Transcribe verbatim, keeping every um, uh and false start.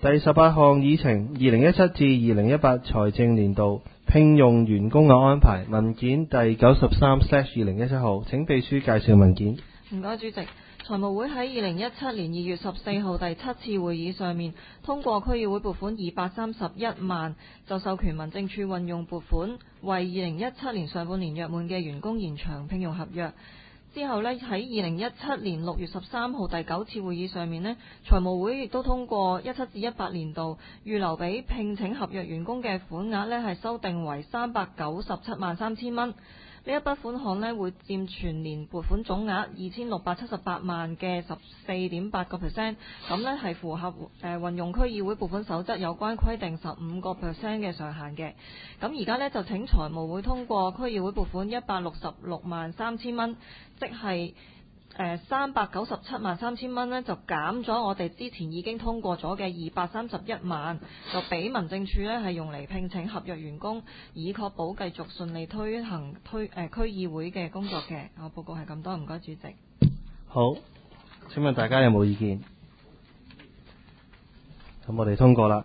第十八項議程，二零一七至二零一八財政年度聘用員工嘅安排文件第九十三 slash 二零一七號，請秘書介紹文件。 唔該，主席。財務會喺二零一七年二月十四號第七次會議上面通過區議會撥款二百三十一萬，就授權民政處運用撥款為二零一七年上半年約滿嘅員工延長聘用合約。之後呢，喺二零一七年六月十三號第九次會議上面呢，財務會亦都通過一七至一八年度預留俾聘請合約員工嘅款額呢係修訂為三百九十七萬三千蚊。呢一筆款項呢會佔全年撥款總額二千六百七十八萬嘅十四點八個 percent， 咁呢係符合誒運用區議會撥款守則有關規定十五個 percent 嘅上限嘅。咁而家呢就請財務會通過區議會撥款一百六十六萬三千蚊，即係誒三百九十七萬三千蚊呢就減咗我哋之前已經通過咗嘅二百三十一萬，就俾民政處呢係用嚟聘請合約員工，以確保繼續順利推行推誒、呃、區議會嘅工作嘅。我報告係咁多，唔該主席。 好，請問大家有冇意見？咁我哋通過啦。